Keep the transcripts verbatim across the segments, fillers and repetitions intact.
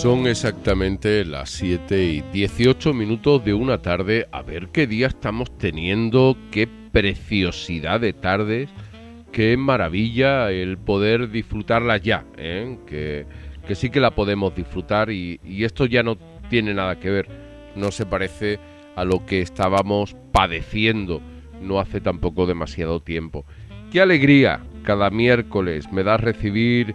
Son exactamente las siete y dieciocho minutos de una tarde. A ver qué día estamos teniendo, qué preciosidad de tardes, qué maravilla el poder disfrutarla ya, ¿eh? que, que sí que la podemos disfrutar y, y esto ya no tiene nada que ver, no se parece a lo que estábamos padeciendo no hace tampoco demasiado tiempo. ¡Qué alegría! Cada miércoles me da recibir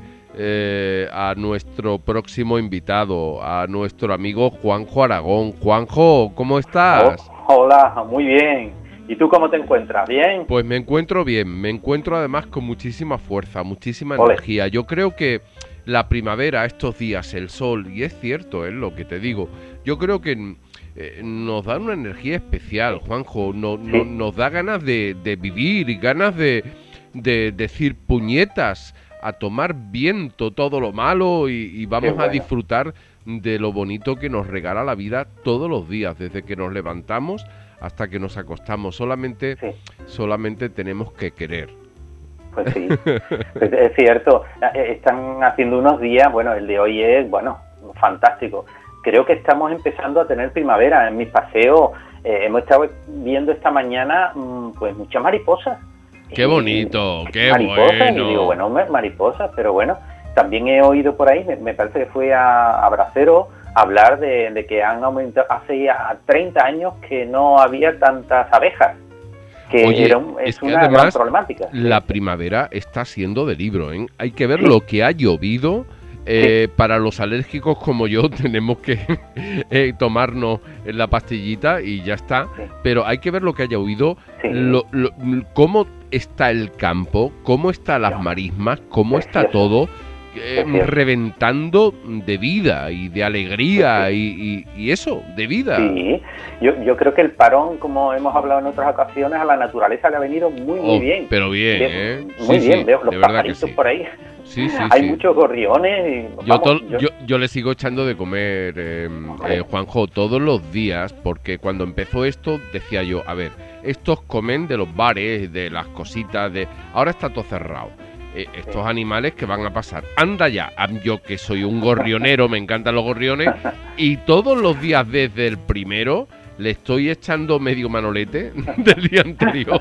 eh, a nuestro próximo invitado, a nuestro amigo Juanjo Aragón. Juanjo, ¿cómo estás? Oh, hola, muy bien. ¿Y tú cómo te encuentras? ¿Bien? Pues me encuentro bien, me encuentro además con muchísima fuerza, muchísima Ole. energía. Yo creo que la primavera, estos días, el sol, y es cierto, es lo que te digo, yo creo que eh, nos da una energía especial, Juanjo, no, no, Sí. nos da ganas de, de vivir y ganas de, de decir puñetas, a tomar viento todo lo malo y, y vamos Qué bueno. a disfrutar de lo bonito que nos regala la vida todos los días, desde que nos levantamos hasta que nos acostamos. Solamente, Sí. solamente tenemos que querer. Pues sí, pues es cierto. Eh, Están haciendo unos días, bueno, el de hoy es, bueno, fantástico. Creo que estamos empezando a tener primavera. En mis paseos eh, hemos estado viendo esta mañana, mmm, pues muchas mariposas. ¡Qué bonito! Y, ¡Qué mariposas, bueno! Y digo, bueno, me- mariposas, pero bueno, también he oído por ahí, me, me parece que fue a, a Bracero, hablar de, de que han aumentado, hace ya treinta años que no había tantas abejas. Que Oye, era un- es, es que una gran además problemática. la primavera está siendo de libro, ¿eh? Hay que ver lo que ha llovido. Eh, para los alérgicos como yo tenemos que eh, tomarnos la pastillita y ya está. Sí. Pero hay que ver lo que haya llovido, Sí. lo, lo- cómo está el campo, cómo están las No. marismas, cómo está Precioso. todo eh, Precioso. reventando de vida y de alegría y, y- y eso, de vida. Sí, yo, yo creo que el parón, como hemos hablado en otras ocasiones, a la naturaleza le ha venido muy, muy Oh, bien. pero bien, Bien, ¿eh? Muy Sí, bien, sí, veo los de verdad que pajaritos sí. por ahí. Sí, sí, Hay sí. muchos gorriones. Y, Yo, vamos, to- yo- yo, yo le sigo echando de comer, eh, eh, Juanjo, todos los días, porque cuando empezó esto decía yo, a ver, estos comen de los bares, de las cositas, de ahora está todo cerrado. Eh, estos Sí. animales que van a pasar, anda ya, a- yo que soy un gorrionero, me encantan los gorriones, y todos los días desde el primero le estoy echando medio manolete del día anterior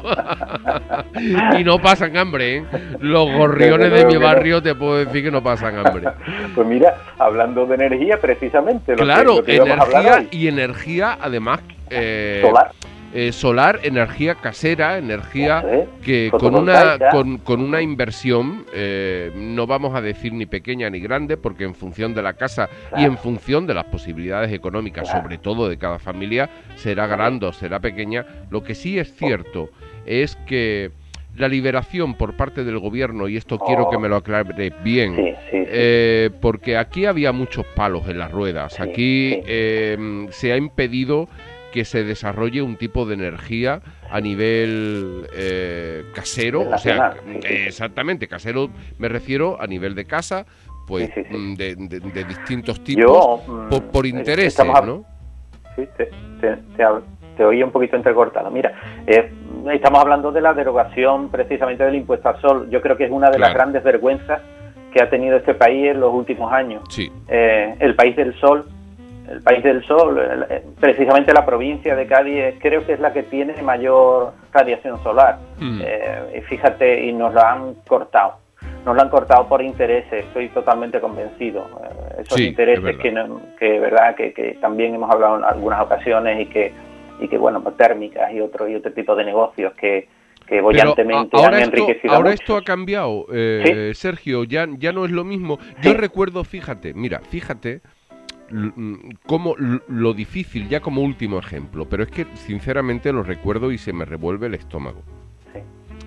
y no pasan hambre, ¿eh? Los gorriones de Desde mi luego que no. barrio te puedo decir que no pasan hambre. Pues mira, hablando de energía, precisamente. Lo Claro, que, lo que íbamos a hablar energía hoy. y energía además eh, Solar. eh, solar, energía casera, energía Eso es, que con una fotovoltaica. con, con una inversión eh, no vamos a decir ni pequeña ni grande, porque en función de la casa y Claro. en función de las posibilidades económicas, Claro. sobre todo de cada familia, será grande o será pequeña. Lo que sí es cierto es que la liberación por parte del gobierno, y esto quiero Oh. que me lo aclare bien, Sí, sí, sí. eh, porque aquí había muchos palos en las ruedas. Sí, Aquí sí. eh, se ha impedido que se desarrolle un tipo de energía a nivel eh, casero, o sea, Nacional, sí, sí. eh, exactamente, casero me refiero a nivel de casa, pues Sí, sí, sí. mm, de, de- de distintos tipos, Yo, mm, por, por eh, intereses, estamos hab- ¿no? Sí, te, te, te, hab- te oía un poquito entrecortado. Mira, eh, estamos hablando de la derogación precisamente del impuesto al sol. Yo creo que es una de las Claro. grandes vergüenzas que ha tenido este país en los últimos años. Sí, Eh, el país del sol, el país del sol, el- eh, precisamente la provincia de Cádiz eh, creo que es la que tiene mayor radiación solar. Mm. Eh, y fíjate, y nos lo han cortado. Nos lo han cortado por intereses, estoy totalmente convencido. Eh, esos Sí, es intereses verdad. que, no- que, verdad, que, que también hemos hablado en algunas ocasiones y que, y que bueno, pues térmicas y otro, y otro tipo de negocios que, que pero bollantemente a- ahora han esto, enriquecido a ahora muchos. esto ha cambiado, eh, Sergio, ya, ya no es lo mismo. Yo Sí. recuerdo, fíjate, mira, fíjate l- mm, cómo l- lo difícil, ya como último ejemplo, pero es que sinceramente lo recuerdo y se me revuelve el estómago. Sí.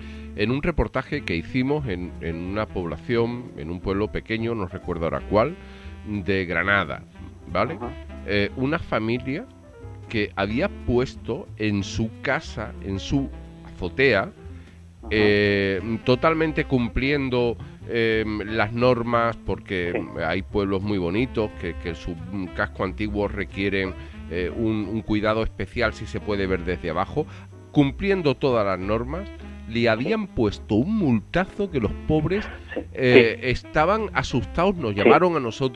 En un reportaje que hicimos en, en una población, en un pueblo pequeño, no recuerdo ahora cuál, de Granada, ¿vale? Ajá. Eh, una familia que había puesto en su casa, en su azotea, eh, totalmente cumpliendo eh, las normas, porque Sí. hay pueblos muy bonitos que, que su casco antiguo requieren eh, un, un cuidado especial si se puede ver desde abajo, cumpliendo todas las normas. Le habían puesto un multazo que los pobres Sí. eh, estaban asustados, nos Sí. llamaron a nosotros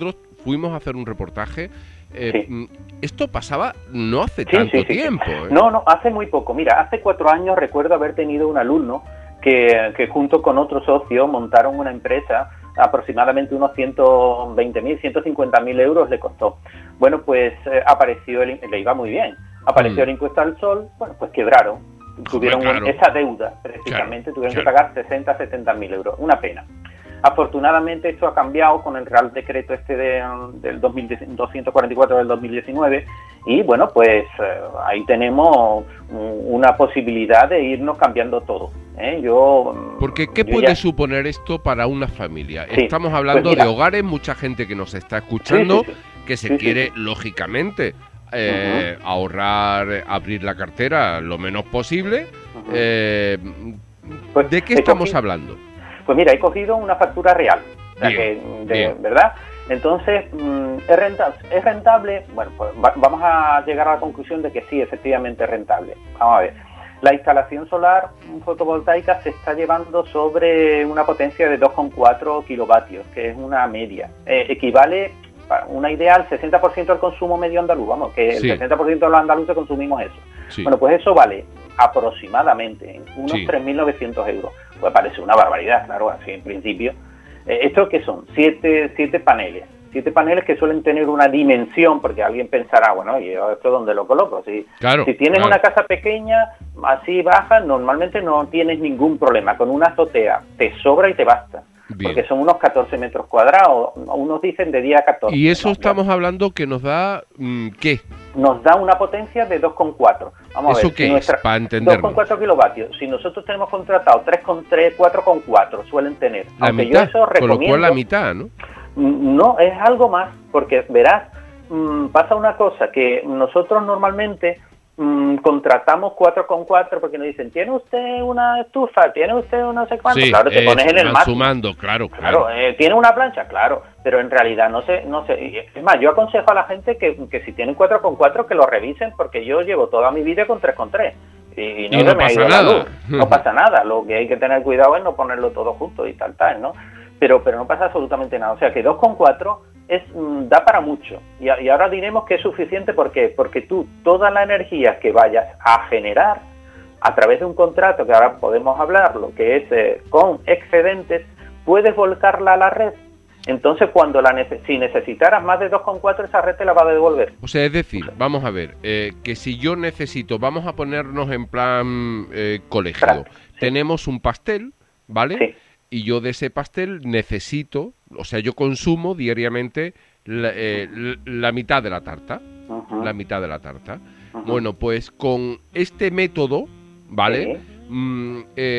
fuimos a hacer un reportaje. Eh, Sí. Esto pasaba no hace Sí, tanto sí, sí, sí. tiempo. ¿eh? No, no, hace muy poco. Mira, hace cuatro años recuerdo haber tenido un alumno que, que junto con otro socio montaron una empresa, aproximadamente unos ciento veinte mil, ciento cincuenta mil euros le costó. Bueno, pues eh, apareció, el, le iba muy bien, apareció Mm. el impuesto al sol, bueno, pues quebraron, tuvieron claro. esa deuda, precisamente, Claro, tuvieron claro. que pagar sesenta, setenta mil euros, una pena. Afortunadamente esto ha cambiado con el Real Decreto este de, del dos mil doscientos cuarenta y cuatro del dos mil diecinueve y bueno, pues eh, ahí tenemos una posibilidad de irnos cambiando todo. ¿eh? Yo Porque, ¿qué yo puede ya... suponer esto para una familia? Sí, Estamos hablando pues mira, de hogares, mucha gente que nos está escuchando, sí, sí, sí. que se Sí, sí, quiere, sí. lógicamente, eh, uh-huh. ahorrar, abrir la cartera lo menos posible. Uh-huh. eh, pues ¿De qué estamos cogido, hablando? Pues mira, he cogido una factura real, o sea que, de, ¿verdad? Entonces, ¿es rentable? ¿es rentable? Bueno, pues va, vamos a llegar a la conclusión de que sí, efectivamente es rentable. Vamos a ver. La instalación solar fotovoltaica se está llevando sobre una potencia de dos coma cuatro kilovatios, que es una media. Eh, equivale, para una idea, al sesenta por ciento del consumo medio andaluz. Vamos, que sí. el sesenta por ciento de los andaluces consumimos eso. Sí. Bueno, pues eso vale aproximadamente unos sí. tres mil novecientos euros. Pues parece una barbaridad, claro, así en principio. Eh, ¿Esto qué son? Siete, siete paneles. Siete paneles que suelen tener una dimensión, porque alguien pensará, bueno, ¿y esto dónde lo coloco? Si, claro, si tienes claro. una casa pequeña, así baja, normalmente no tienes ningún problema. Con una azotea te sobra y te basta. Bien. Porque son unos catorce metros cuadrados, unos dicen de día catorce. Y eso ¿no? estamos hablando que nos da, ¿qué? Nos da una potencia de dos coma cuatro. Vamos ¿Eso a ver, qué si nuestra, es? Para entendernos. dos coma cuatro kilovatios. Si nosotros tenemos contratado tres coma tres, cuatro coma cuatro suelen tener. La Aunque mitad, yo eso recomiendo, con lo cual la mitad, ¿no? No, es algo más, porque verás, mmm, pasa una cosa, que nosotros normalmente mmm, contratamos cuatro coma cuatro porque nos dicen, ¿tiene usted una estufa? ¿Tiene usted un no sé cuánto? Sí, claro, te eh, pones en el van máximo. sumando, claro, Claro, claro. eh, ¿tiene una plancha? Claro, pero en realidad no sé, no sé. Es más, yo aconsejo a la gente que, que si tienen cuatro coma cuatro que lo revisen, porque yo llevo toda mi vida con tres coma tres. Y no, y no pasa nada. No pasa nada, lo que hay que tener cuidado es no ponerlo todo junto y tal, tal, ¿no? Pero, pero no pasa absolutamente nada. O sea que dos coma cuatro es mm, da para mucho. Y, y ahora diremos que es suficiente. ¿Por qué? Porque tú, toda la energía que vayas a generar a través de un contrato, que ahora podemos hablarlo, que es eh, con excedentes, puedes volcarla a la red. Entonces, cuando la nece- si necesitaras más de dos coma cuatro, esa red te la va a devolver. O sea, es decir, vamos a ver, eh, que si yo necesito, vamos a ponernos en plan eh, colegio, Claro, sí. Tenemos un pastel, ¿vale? Sí. Y yo de ese pastel necesito, o sea, yo consumo diariamente la, eh, la mitad de la tarta, Uh-huh. la mitad de la tarta. Uh-huh. Bueno, pues con este método, ¿vale? Sí. Mm,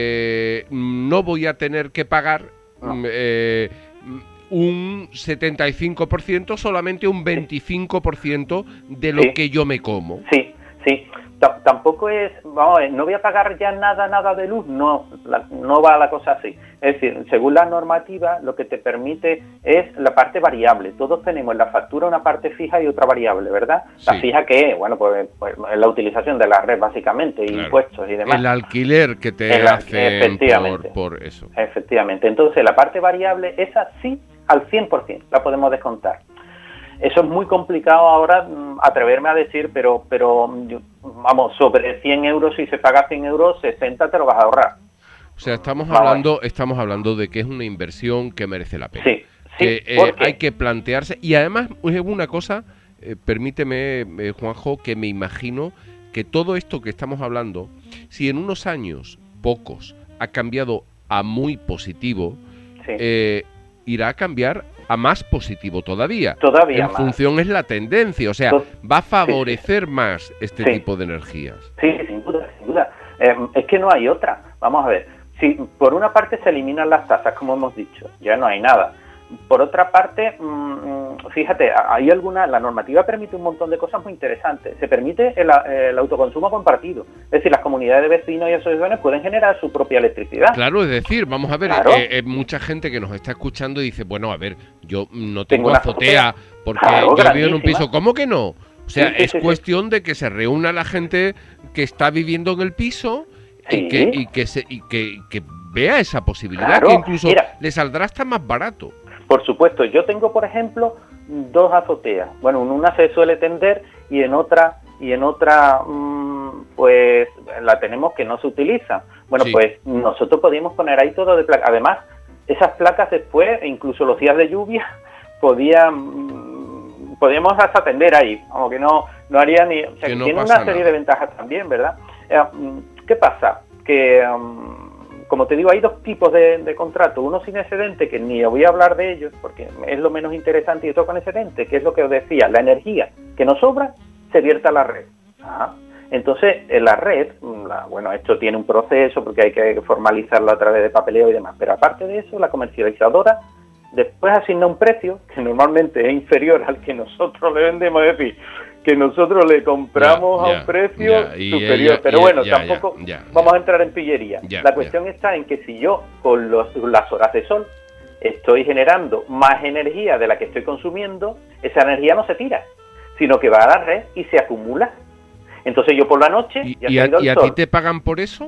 eh, no voy a tener que pagar No. mm, eh, un setenta y cinco por ciento, solamente un veinticinco por ciento de lo Sí. que yo me como. Sí, sí. T- tampoco es, vamos a ver, no voy a pagar ya nada, nada de luz, no, la, no va la cosa así. Es decir, según la normativa, lo que te permite es la parte variable. Todos tenemos en la factura una parte fija y otra variable, ¿verdad? Sí. La fija que es, bueno, pues, pues la utilización de la red básicamente, Claro. impuestos y demás. El alquiler que te El al- hacen efectivamente. por, por eso. Efectivamente. Entonces, la parte variable, esa sí, al cien por ciento la podemos descontar. Eso es muy complicado ahora mm, atreverme a decir, pero, pero yo, vamos, sobre cien euros, si se paga cien euros, sesenta te lo vas a ahorrar. O sea, estamos Vamos. hablando, estamos hablando de que es una inversión que merece la pena. Sí, sí, que eh, porque hay que plantearse, y además es una cosa, eh, permíteme, eh, Juanjo, que me imagino que todo esto que estamos hablando, si en unos años, pocos, ha cambiado a muy positivo, sí. eh, irá a cambiar a más positivo todavía. Todavía en más. función es la tendencia, o sea, To- va a favorecer más este Sí. tipo de energías. Sí, sin duda, sin duda. Eh, es que no hay otra. Vamos a ver. Si por una parte se eliminan las tasas, como hemos dicho, ya no hay nada. Por otra parte, mmm, fíjate, hay alguna, la normativa permite un montón de cosas muy interesantes. Se permite el, el autoconsumo compartido. Es decir, las comunidades de vecinos y asociaciones pueden generar su propia electricidad. Claro, es decir, vamos a ver, Claro. eh, eh, mucha gente que nos está escuchando dice, bueno, a ver, yo no tengo, Tengo una azotea azotea. porque Claro, yo vivo en un grandísima. piso. ¿Cómo que no? O sea, Sí, sí, es sí, sí. cuestión de que se reúna la gente que está viviendo en el piso y, Sí. que, y, que, se, y que, que vea esa posibilidad, Claro, que incluso mira. le saldrá hasta más barato. Por supuesto, yo tengo, por ejemplo, dos azoteas. Bueno, en una se suele tender y en otra, y en otra, mmm, pues la tenemos que no se utiliza. Bueno, sí. Pues nosotros podíamos poner ahí todo de placa. Además, esas placas después, incluso los días de lluvia, podían, podíamos hasta tender ahí, aunque no, no haría ni... O sea, que no tiene una serie nada. de ventajas también, ¿verdad? Eh, ¿Qué pasa? Que... Um, como te digo, hay dos tipos de, de contrato, uno sin excedente, que ni voy a hablar de ellos, porque es lo menos interesante, y otro con excedente, que es lo que os decía, la energía que nos sobra se vierte a la red. Ajá. Entonces, en la red, la, bueno, esto tiene un proceso, porque hay que formalizarlo a través de papeleo y demás, pero aparte de eso, la comercializadora después asigna un precio, que normalmente es inferior al que nosotros le vendemos, es decir, que nosotros le compramos ya, ya, a un precio ya, superior. Ella, pero bueno, ya, tampoco ya, ya, vamos ya. a entrar en pillería. Ya, la cuestión ya. está en que si yo, con los, las horas de sol, estoy generando más energía de la que estoy consumiendo, esa energía no se tira, sino que va a la red y se acumula. Entonces yo por la noche... ¿Y, ya y, a, el ¿y a sol, ti te pagan por eso?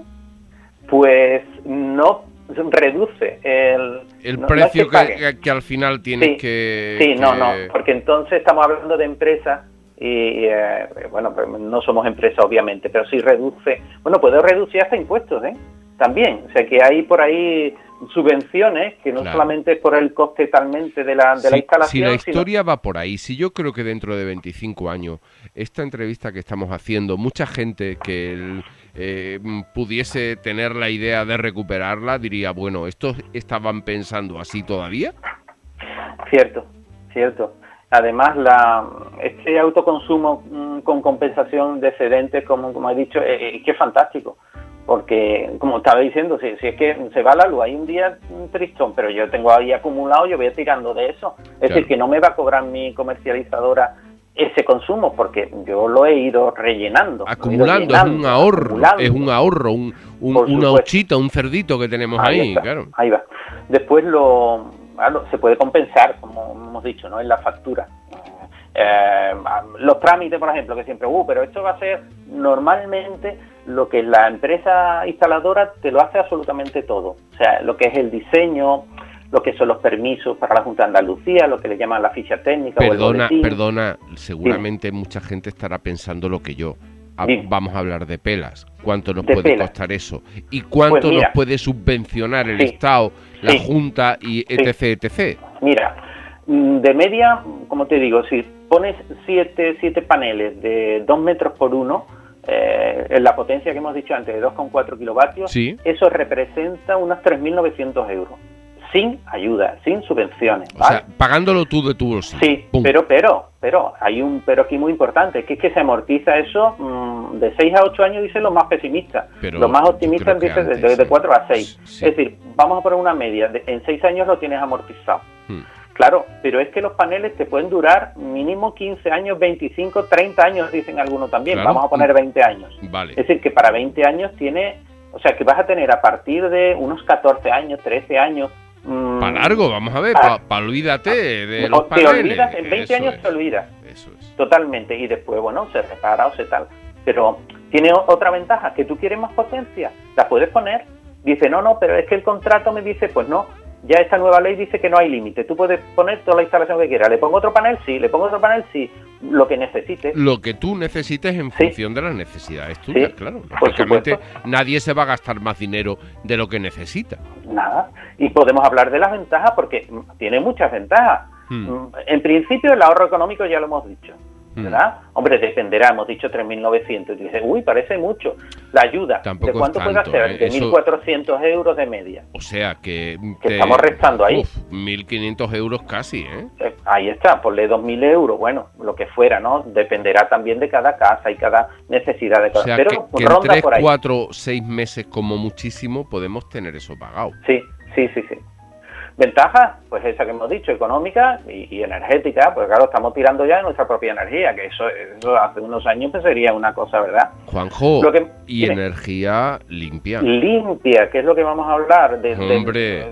Pues no... reduce el, el no, precio no es que, que, que al final tienes sí, que... Sí, que... no, no, porque entonces estamos hablando de empresas y, eh, bueno, no somos empresa obviamente, pero sí reduce, bueno, puede reducir hasta impuestos, ¿eh? También, o sea que hay por ahí subvenciones que no claro. solamente es por el coste totalmente de la, de si, la instalación. Si la historia sino... va por ahí, si yo creo que dentro de veinticinco años, esta entrevista que estamos haciendo, mucha gente que el, eh, pudiese tener la idea de recuperarla, diría, bueno, ¿estos estaban pensando así todavía? Cierto, cierto. Además, la, este autoconsumo mmm, con compensación de excedentes, como, como he dicho, es, es que es fantástico. Porque, como estaba diciendo, si, si es que se va la luz, hay un día tristón, pero yo tengo ahí acumulado, yo voy tirando de eso. Es claro. decir, que no me va a cobrar mi comercializadora ese consumo, porque yo lo he ido rellenando. Acumulando, ido llenando, es un ahorro, acumulando. es un ahorro, un, un, una ochita, un cerdito que tenemos ahí, ahí está, claro. Ahí va. Después lo, claro, se puede compensar, como hemos dicho, ¿no? En la factura. Eh, los trámites, por ejemplo, que siempre, uh, pero esto va a ser normalmente lo que la empresa instaladora te lo hace absolutamente todo. O sea, lo que es el diseño, lo que son los permisos para la Junta de Andalucía, lo que le llaman la ficha técnica. Perdona, o el perdona, seguramente sí. mucha gente estará pensando lo que yo. A, vamos a hablar de pelas. ¿Cuánto nos de puede pelas. costar eso? ¿Y cuánto pues mira, nos puede subvencionar el sí, Estado, la sí, Junta y etc, sí. etcétera? Mira, de media, como te digo, si pones siete, siete paneles de dos metros por uno, eh, en la potencia que hemos dicho antes de dos coma cuatro kilovatios, sí. eso representa unos tres mil novecientos euros. Sin ayuda, sin subvenciones. O ¿vale? sea, pagándolo tú de tu bolsillo. Sí, Pum. pero, pero, pero, hay un pero aquí muy importante, que es que se amortiza eso mmm, de seis a ocho años, dicen los más pesimistas. Pero los más optimistas dicen de, de cuatro a seis. Sí. Es decir, vamos a poner una media, de, en seis años lo tienes amortizado. Hmm. Claro, pero es que los paneles te pueden durar mínimo quince años, veinticinco, treinta años, dicen algunos también. Claro. Vamos a poner veinte años. Vale. Es decir, que para veinte años tiene, o sea, que vas a tener a partir de unos catorce años, trece años. Mmm, para largo, vamos a ver, para pa, pa olvídate de te los paneles. Te olvidas, en veinte Eso años es. te olvidas. Eso es. Totalmente. Y después, bueno, se repara o se tal. Pero tiene otra ventaja, que tú quieres más potencia, la puedes poner. Dice, no, no, pero es que el contrato me dice, pues no. Ya esta nueva ley dice que no hay límite. Tú puedes poner toda la instalación que quieras. ¿Le pongo otro panel? Sí. ¿Le pongo otro panel? Sí. Lo que necesites. Lo que tú necesites en sí. función de las necesidades tuyas, sí. claro. Lógicamente nadie se va a gastar más dinero de lo que necesita. Nada. Y podemos hablar de las ventajas porque tiene muchas ventajas. Hmm. En principio el ahorro económico ya lo hemos dicho. ¿Verdad? Hmm. Hombre, dependerá, hemos dicho tres mil novecientos. Y dices, uy, parece mucho. La ayuda, tampoco ¿de cuánto es tanto, puede ser? ¿eh? De Eso... mil cuatrocientos euros de media. O sea, que... Que te... estamos restando ahí. Uf, mil quinientos euros casi, ¿eh? ¿eh? Ahí está, ponle dos mil euros, bueno, lo que fuera, ¿no? Dependerá también de cada casa y cada necesidad de cada... O sea, Pero que, que ronda en tres, por ahí. cuatro, seis meses como muchísimo podemos tener eso pagado. Sí, sí, sí, sí. Ventajas, pues esa que hemos dicho, económica y, y energética, pues claro, estamos tirando ya de nuestra propia energía, que eso, eso hace unos años pues sería una cosa, ¿verdad? Juanjo, lo que, y ¿tiene? Energía limpia. Limpia, que es lo que vamos a hablar. De, Hombre. De,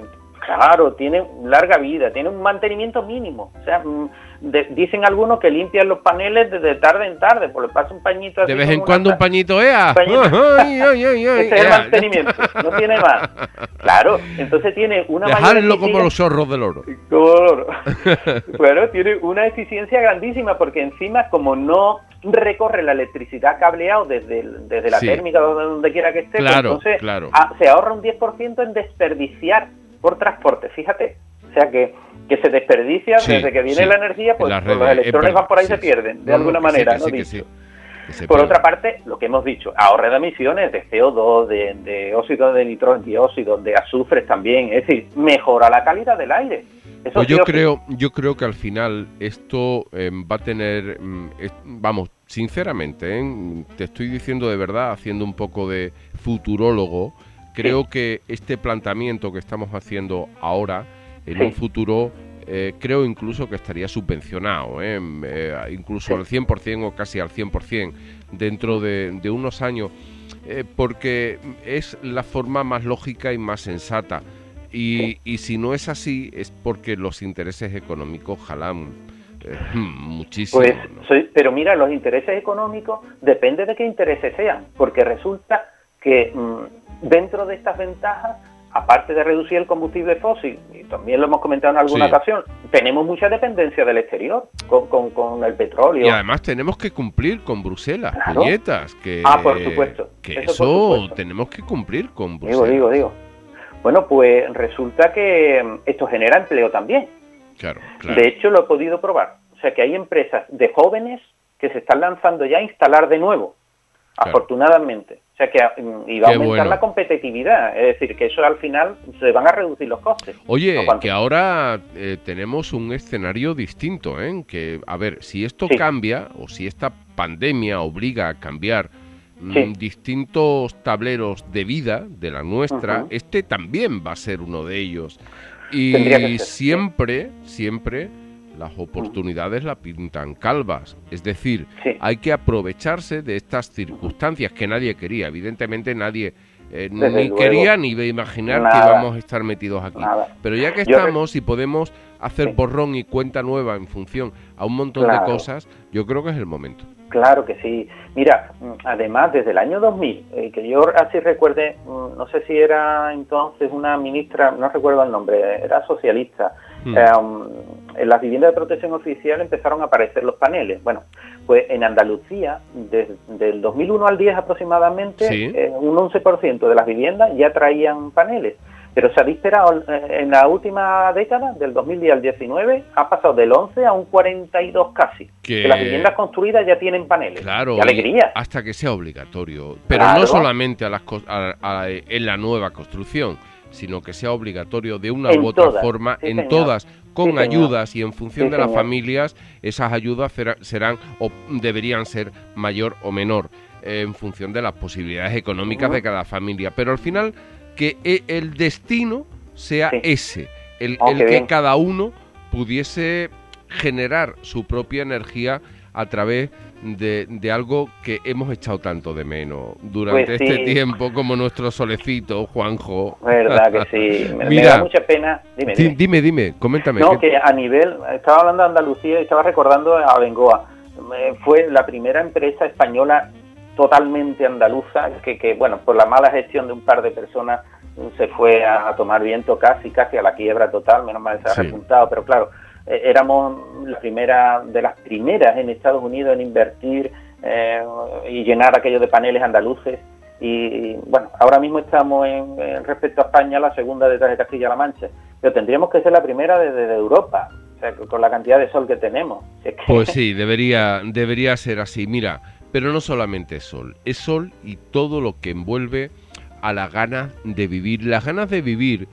Claro, tiene larga vida, tiene un mantenimiento mínimo. O sea, de, dicen algunos que limpian los paneles de tarde en tarde, pues le pasa un pañito así. De vez en cuando un pañito, ¡ea! Un pañito. Ay, ay, ay, ay, ese es el mantenimiento, no tiene más. Claro, entonces tiene una Dejarlo como los zorros del oro. Como el oro. Bueno, tiene una eficiencia grandísima porque encima, como no recorre la electricidad cableado desde, el, desde la sí. térmica, donde, donde quiera que esté, claro, pues entonces claro. a, se ahorra un diez por ciento en desperdiciar por transporte, fíjate. O sea que, que se desperdicia sí, desde que viene sí. la energía, pues, pues los electrones van por ahí y sí, se pierden, de no, alguna no, manera, sí, ¿no? Sí, sí, sí. Por otra parte, lo que hemos dicho, ahorre de emisiones de C O dos, de, de óxido de nitrógeno, dióxido, de azufres también, es decir, mejora la calidad del aire. Eso pues sí yo creo, yo creo que al final esto eh, va a tener, eh, vamos, sinceramente, ¿eh? Te estoy diciendo de verdad, haciendo un poco de futurólogo, creo sí. que este planteamiento que estamos haciendo ahora, en sí. un futuro, eh, creo incluso que estaría subvencionado, ¿eh? Eh, incluso sí. al cien por ciento o casi al cien por ciento dentro de, de unos años, eh, porque es la forma más lógica y más sensata. Y, sí. y si no es así, es porque los intereses económicos jalan eh, muchísimo. Pues, ¿no? soy, pero mira, los intereses económicos depende de qué intereses sean, porque resulta que mmm, dentro de estas ventajas, aparte de reducir el combustible fósil, y también lo hemos comentado en alguna sí. ocasión, tenemos mucha dependencia del exterior con, con, con el petróleo. Y además tenemos que cumplir con Bruselas, claro. puñetas, que, ah, por supuesto. que eso, eso por supuesto. tenemos que cumplir con Bruselas. Digo, digo, digo. Bueno, pues resulta que esto genera empleo también. Claro, claro. De hecho, lo he podido probar. O sea, que hay empresas de jóvenes que se están lanzando ya a instalar de nuevo, claro. afortunadamente. O sea, que y va a aumentar bueno. la competitividad. Es decir, que eso al final se van a reducir los costes. Oye, que ahora eh, tenemos un escenario distinto, ¿eh? Que, a ver, si esto sí. cambia, o si esta pandemia obliga a cambiar sí. distintos tableros de vida de la nuestra, uh-huh. este también va a ser uno de ellos. Y ser, siempre, sí. siempre las oportunidades uh-huh. la pintan calvas. Es decir, sí. hay que aprovecharse de estas circunstancias que nadie quería. Evidentemente nadie eh, ni luego. quería ni iba a imaginar Nada. que íbamos a estar metidos aquí. Nada. Pero ya que estamos yo... y podemos hacer sí. borrón y cuenta nueva en función a un montón claro. de cosas, yo creo que es el momento. Claro que sí. Mira, además, desde el año dos mil, eh, que yo así recuerde, no sé si era entonces una ministra, no recuerdo el nombre, era socialista, hmm. eh, en las viviendas de protección oficial empezaron a aparecer los paneles. Bueno, pues en Andalucía, desde el dos mil uno al diez aproximadamente, ¿sí? eh, un once por ciento de las viviendas ya traían paneles. Pero se ha disparado en la última década, del dos mil diez al diecinueve, ha pasado del once a un cuarenta y dos casi. Que, que las viviendas construidas ya tienen paneles. Claro, ¡qué alegría! Hasta que sea obligatorio. Pero claro. no solamente a las, a, a, en la nueva construcción, sino que sea obligatorio de una en u otra todas, forma, sí, en señor. todas, con sí, ayudas y en función sí, de las señor. familias, esas ayudas serán o deberían ser mayor o menor, eh, en función de las posibilidades económicas uh-huh. de cada familia. Pero al final, que el destino sea sí. ese, el, oh, el que bien. cada uno pudiese generar su propia energía a través de, de algo que hemos echado tanto de menos durante pues sí. este tiempo, como nuestro solecito, Juanjo. Verdad que sí, me, Mira, me da mucha pena. Dime, dime, dime, dime coméntame. No, que a nivel, estaba hablando de Andalucía y estaba recordando a Bengoa, fue la primera empresa española totalmente andaluza, que, que bueno, por la mala gestión de un par de personas se fue a, a tomar viento casi, casi a la quiebra total, menos mal se ha sí. repuntado, pero claro, eh, éramos la primera, de las primeras en Estados Unidos en invertir eh, y llenar aquello de paneles andaluces, y, y bueno, ahora mismo estamos en, en respecto a España la segunda detrás de Castilla-La Mancha, pero tendríamos que ser la primera desde de, de Europa, o sea, con la cantidad de sol que tenemos. Es que... Pues sí, debería, debería ser así, mira. Pero no solamente es sol, es sol y todo lo que envuelve a las ganas de vivir. Las ganas de vivir